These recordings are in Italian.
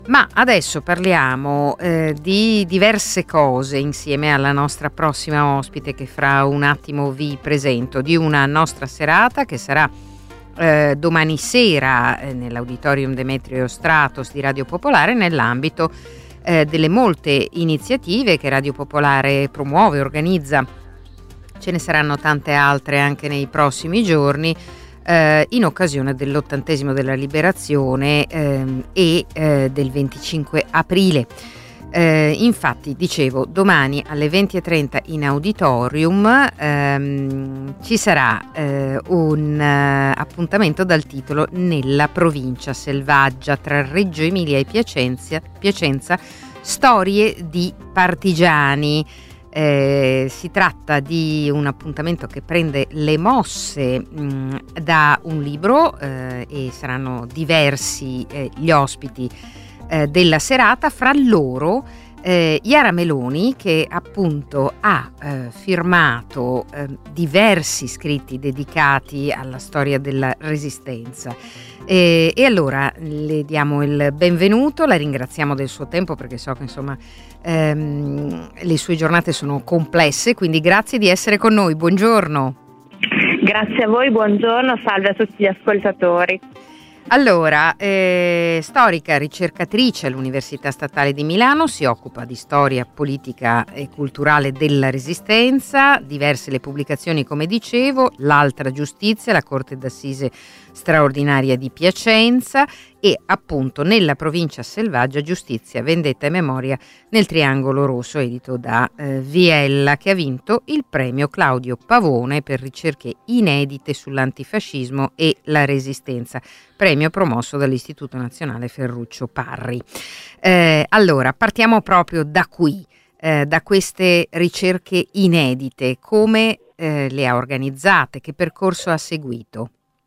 Ma adesso parliamo di diverse cose insieme alla nostra prossima ospite che fra un attimo vi presento, di una nostra serata che sarà domani sera nell'Auditorium Demetrio Stratos di Radio Popolare nell'ambito delle molte iniziative che Radio Popolare promuove, organizza. Ce ne saranno tante altre anche nei prossimi giorni in occasione dell'80° della Liberazione e del 25 aprile. Infatti, dicevo, domani alle 20:30 in auditorium ci sarà un appuntamento dal titolo Nella provincia selvaggia tra Reggio Emilia e Piacenza, storie di partigiani. Si tratta di un appuntamento che prende le mosse da un libro e saranno diversi gli ospiti della serata, fra loro Iara Meloni, che appunto ha firmato diversi scritti dedicati alla storia della Resistenza. E allora le diamo il benvenuto, la ringraziamo del suo tempo perché so che insomma le sue giornate sono complesse, quindi grazie di essere con noi, buongiorno. Grazie a voi, buongiorno, salve a tutti gli ascoltatori. Allora, storica, ricercatrice all'Università Statale di Milano, si occupa di storia politica e culturale della Resistenza, diverse le pubblicazioni come dicevo, L'altra giustizia, la Corte d'Assise straordinaria di Piacenza e appunto Nella provincia selvaggia, giustizia, vendetta e memoria nel Triangolo Rosso, edito da Viella, che ha vinto il premio Claudio Pavone per ricerche inedite sull'antifascismo e la Resistenza, premio promosso dall'Istituto Nazionale Ferruccio Parri. Allora, partiamo proprio da qui, da queste ricerche inedite. Come le ha organizzate? Che percorso ha seguito?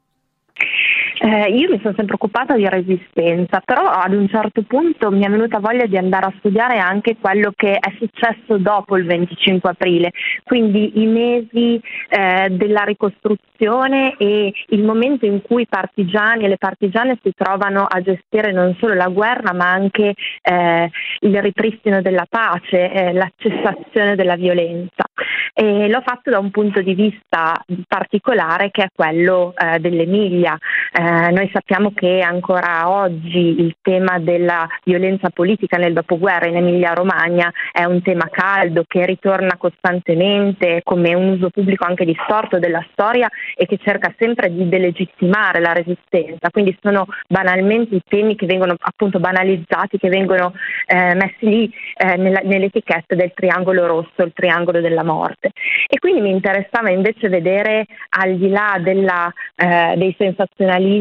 Io mi sono sempre occupata di Resistenza, però ad un certo punto mi è venuta voglia di andare a studiare anche quello che è successo dopo il 25 aprile, quindi i mesi della ricostruzione e il momento in cui i partigiani e le partigiane si trovano a gestire non solo la guerra ma anche il ripristino della pace, la cessazione della violenza. E l'ho fatto da un punto di vista particolare che è quello dell'Emilia. Noi sappiamo che ancora oggi il tema della violenza politica nel dopoguerra in Emilia-Romagna è un tema caldo che ritorna costantemente come un uso pubblico anche distorto della storia e che cerca sempre di delegittimare la resistenza. Quindi sono banalmente i temi che vengono appunto banalizzati, che vengono messi lì nell'etichetta del triangolo rosso, il triangolo della morte. E quindi mi interessava invece vedere, al di là dei sensazionalismi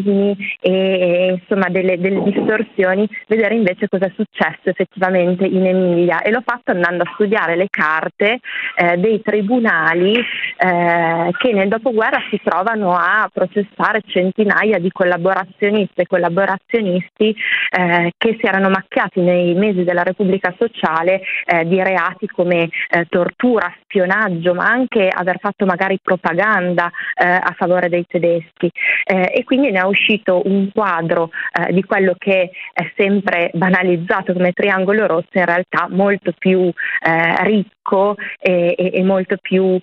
e insomma delle distorsioni, vedere invece cosa è successo effettivamente in Emilia, e l'ho fatto andando a studiare le carte dei tribunali che nel dopoguerra si trovano a processare centinaia di collaborazioniste e collaborazionisti che si erano macchiati nei mesi della Repubblica Sociale di reati come tortura, spionaggio, ma anche aver fatto magari propaganda a favore dei tedeschi, e quindi ne è uscito un quadro di quello che è sempre banalizzato come triangolo rosso, in realtà molto più ricco e molto più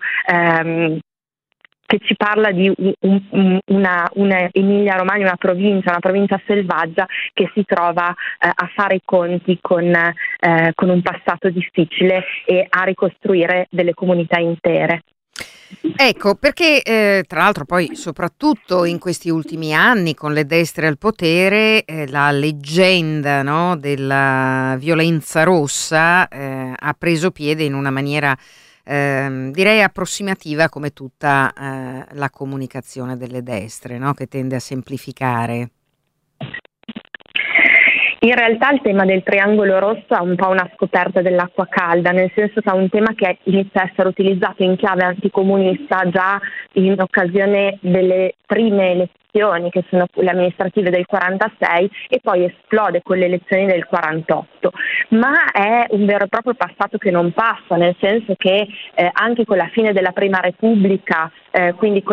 che ci parla di una Emilia Romagna, una provincia selvaggia che si trova a fare i conti con un passato difficile e a ricostruire delle comunità intere. Ecco, perché tra l'altro poi soprattutto in questi ultimi anni con le destre al potere la leggenda, no, della violenza rossa ha preso piede in una maniera direi approssimativa, come tutta la comunicazione delle destre, no, che tende a semplificare. In realtà il tema del triangolo rosso è un po' una scoperta dell'acqua calda, nel senso che è un tema che inizia a essere utilizzato in chiave anticomunista già in occasione delle prime elezioni, che sono le amministrative del 46, e poi esplode con le elezioni del 48. Ma è un vero e proprio passato che non passa, nel senso che anche con la fine della Prima Repubblica, quindi con la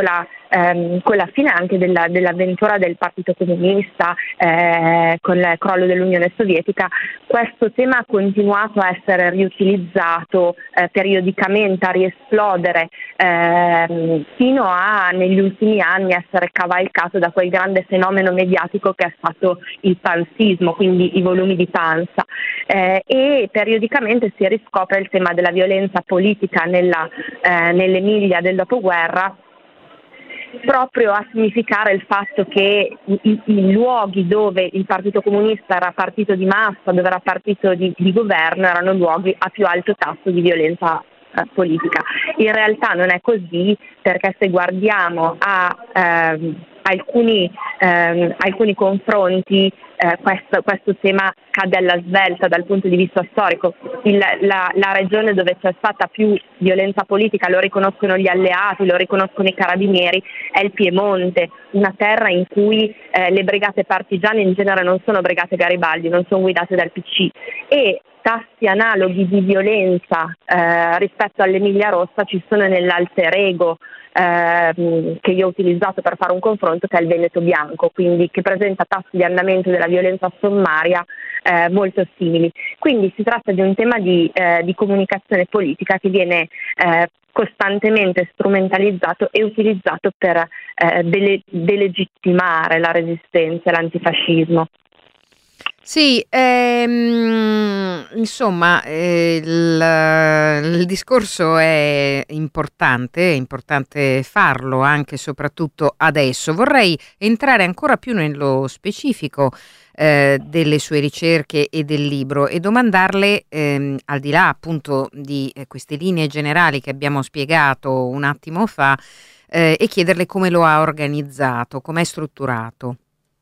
con la fine anche dell'avventura del Partito Comunista, con il crollo dell'Unione Sovietica, questo tema ha continuato a essere riutilizzato periodicamente, a riesplodere, fino a negli ultimi anni essere cavalcato da quel grande fenomeno mediatico che è stato il panzismo, quindi i volumi di panza, e periodicamente si riscopre il tema della violenza politica nell'Emilia del dopoguerra, proprio a significare il fatto che i luoghi dove il Partito Comunista era partito di massa, dove era partito di governo, erano luoghi a più alto tasso di violenza politica. In realtà non è così, perché se guardiamo a alcuni confronti, questo tema cade alla svelta dal punto di vista storico. La regione dove c'è stata più violenza politica, lo riconoscono gli alleati, lo riconoscono i carabinieri, è il Piemonte, una terra in cui le brigate partigiane in genere non sono brigate Garibaldi, non sono guidate dal PC, e tassi analoghi di violenza rispetto all'Emilia Rossa ci sono nell'alter ego che io ho utilizzato per fare un confronto, che è il Veneto bianco, quindi che presenta tassi di andamento della violenza sommaria molto simili. Quindi si tratta di un tema di comunicazione politica che viene costantemente strumentalizzato e utilizzato per delegittimare la resistenza e l'antifascismo. Sì, insomma, il discorso è importante farlo anche e soprattutto adesso. Vorrei entrare ancora più nello specifico delle sue ricerche e del libro e domandarle, al di là appunto di queste linee generali che abbiamo spiegato un attimo fa, e chiederle come lo ha organizzato, come è strutturato.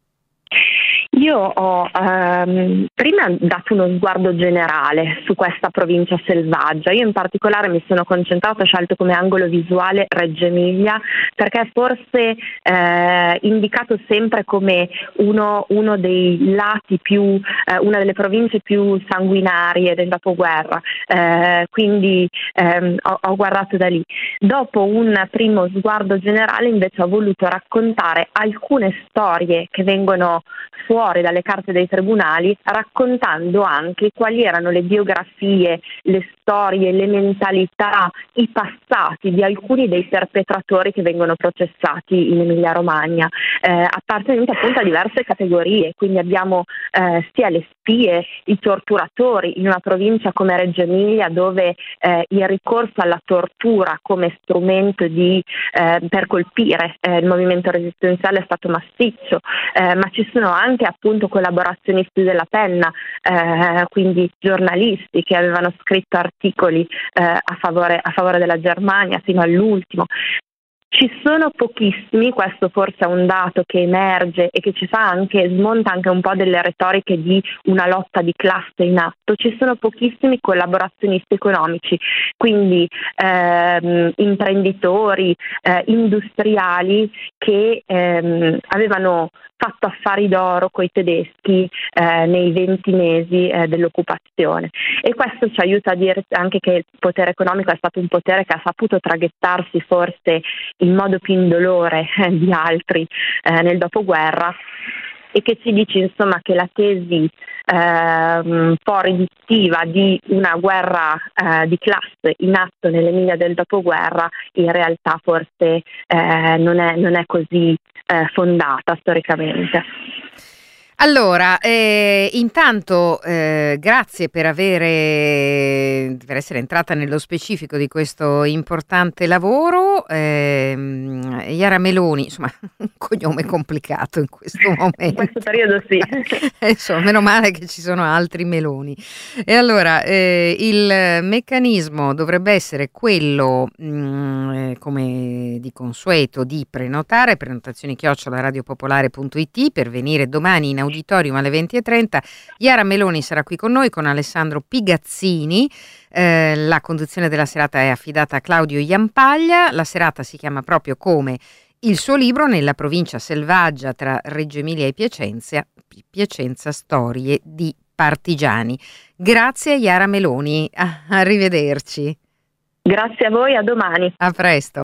Io ho prima dato uno sguardo generale su questa provincia selvaggia. Io in particolare mi sono concentrata, ho scelto come angolo visuale Reggio Emilia, perché è forse indicato sempre come uno dei lati più, una delle province più sanguinarie del dopoguerra, quindi ho guardato da lì. Dopo un primo sguardo generale invece ho voluto raccontare alcune storie che vengono fuori dalle carte dei tribunali, raccontando anche quali erano le biografie, le storie, le mentalità, i passati di alcuni dei perpetratori che vengono processati in Emilia-Romagna, appartenenti appunto a diverse categorie. Quindi abbiamo sia le spie, i torturatori in una provincia come Reggio Emilia, dove il ricorso alla tortura come strumento per colpire il movimento resistenziale è stato massiccio, ma ci sono anche appunto collaborazionisti della penna, quindi giornalisti che avevano scritto articoli a favore della Germania fino all'ultimo. Ci sono pochissimi, questo forse è un dato che emerge e che smonta anche un po' delle retoriche di una lotta di classe in atto, ci sono pochissimi collaborazionisti economici, quindi imprenditori, industriali che avevano fatto affari d'oro coi tedeschi nei 20 mesi dell'occupazione, e questo ci aiuta a dire anche che il potere economico è stato un potere che ha saputo traghettarsi forse in modo più indolore di altri nel dopoguerra, e che ci dice insomma che la tesi un po' riduttiva di una guerra di classe in atto nell'Emilia del dopoguerra in realtà forse non è così fondata storicamente. Allora, intanto grazie per essere entrata nello specifico di questo importante lavoro. Iara Meloni, insomma, un cognome complicato in questo momento. In questo periodo sì. Insomma, meno male che ci sono altri Meloni. E allora, il meccanismo dovrebbe essere quello, come di consueto, di prenotazioni@radiopopolare.it per venire domani in auditorium alle 20:30. Iara Meloni sarà qui con noi con Alessandro Pigazzini. La conduzione della serata è affidata a Claudio Iampaglia. La serata si chiama proprio come il suo libro, Nella provincia selvaggia tra Reggio Emilia e Piacenza, storie di partigiani. Grazie a Iara Meloni, arrivederci. Grazie a voi, a domani. A presto.